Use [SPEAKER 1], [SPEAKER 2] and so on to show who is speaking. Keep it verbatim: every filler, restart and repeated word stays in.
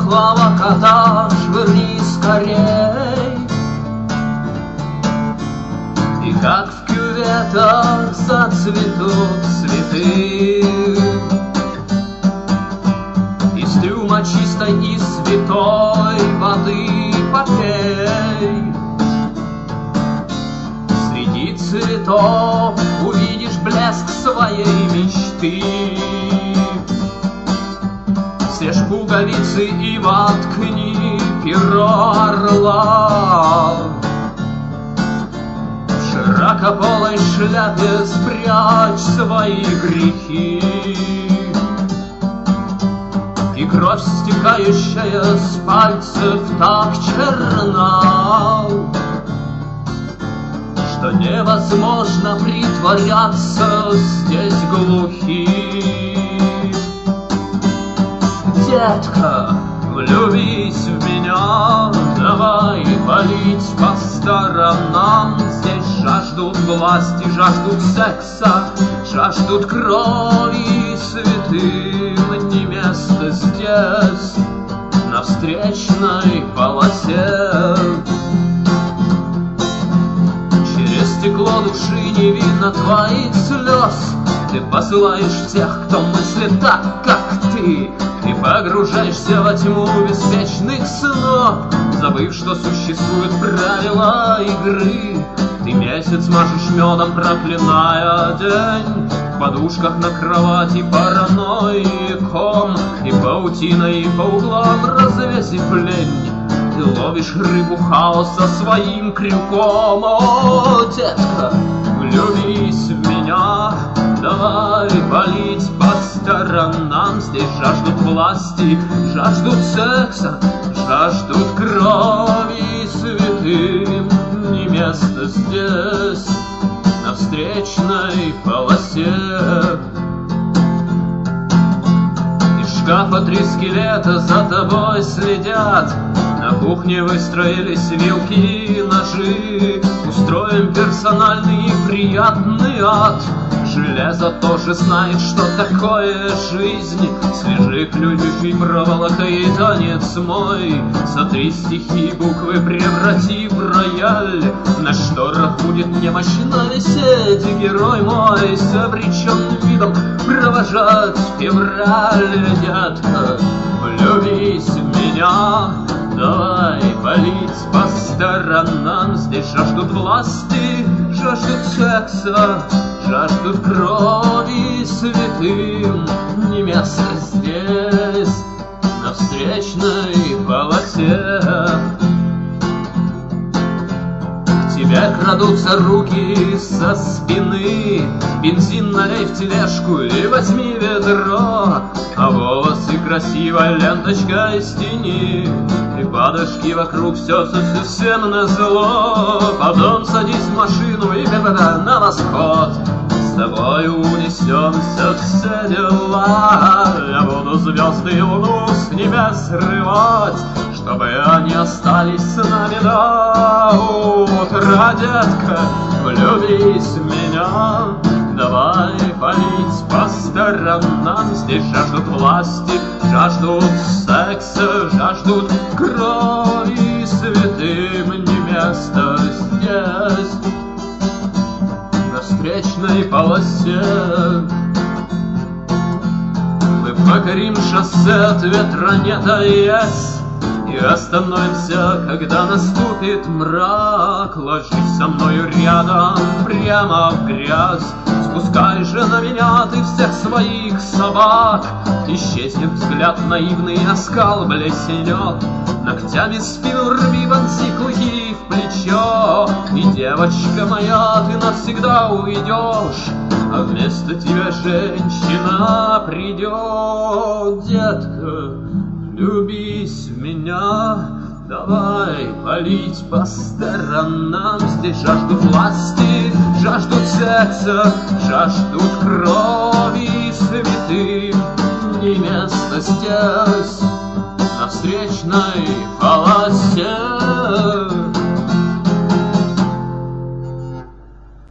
[SPEAKER 1] дохлого кота швырни скорей. И как в кюветах зацветут цветы, из трюма чистой и святой воды попей. Среди цветов увидишь блеск своей мечты. Съешь пуговицы и воткни перо орла. В широкополой шляпе спрячь свои грехи. И кровь, стекающая с пальцев, так черна, что невозможно притворяться здесь глухим. Детка, влюбись в меня, давай палить по сторонам. Здесь жаждут власти, жаждут секса, жаждут крови, святым не место здесь, на встречной полосе. Через стекло души не видно твоих слез. Ты посылаешь тех, кто мыслит так, как ты. Ты погружаешься во тьму беспечных снов, забыв, что существуют правила игры. Ты месяц машешь медом, проклиная день, в подушках на кровати параноиком, и паутиной по углам развесив лень. Ты ловишь рыбу хаоса своим крюком. О, детка, влюбись в меня, давай палить по сторонам. Здесь жаждут власти, жаждут секса, жаждут крови, святым не место здесь, на встречной полосе. Из шкафа три скелета за тобой следят. На кухне выстроились вилки и ножи. Устроим персональный и приятный ад. Железо тоже знает, что такое жизнь. Свежи ключи, проволока и танец мой. Сотри стихи, буквы преврати в рояль. На шторах будет немощно висеть герой мой, с обреченным видом провожать февраль. Детка, влюбись в меня, давай палить по сторонам. Здесь жаждут власти, жаждут секса, жаждут крови, святым не место здесь, на встречной полосе. К тебе крадутся руки со спины. Бензин налей в тележку и возьми ведро, а волосы красивой ленточкой стяни. И подушки вокруг все совсем назло. Потом садись в машину и на восход. С тобой унесемся все дела. Я буду звезды и луну с небес срывать, чтобы они остались с нами до утра. Детка, влюбись в меня, давай палить по сторонам. Здесь жаждут власти, жаждут секса, жаждут крови, святым не место здесь, на встречной полосе. Мы покорим шоссе, от ветра не таясь, и остановимся, когда наступит мрак. Ложись со мною рядом прямо в грязь. Спускай же на меня ты всех своих собак. Исчезнет взгляд наивный, оскал блеснет. Ногтями спину рви, вонзи клыки в плечо. И, девочка моя, ты навсегда уйдешь, а вместо тебя женщина придет. Детка, влюбись в меня, давай палить по сторонам. Здесь жаждут власти, жаждут секса, жаждут крови, святым не место здесь, на встречной полосе.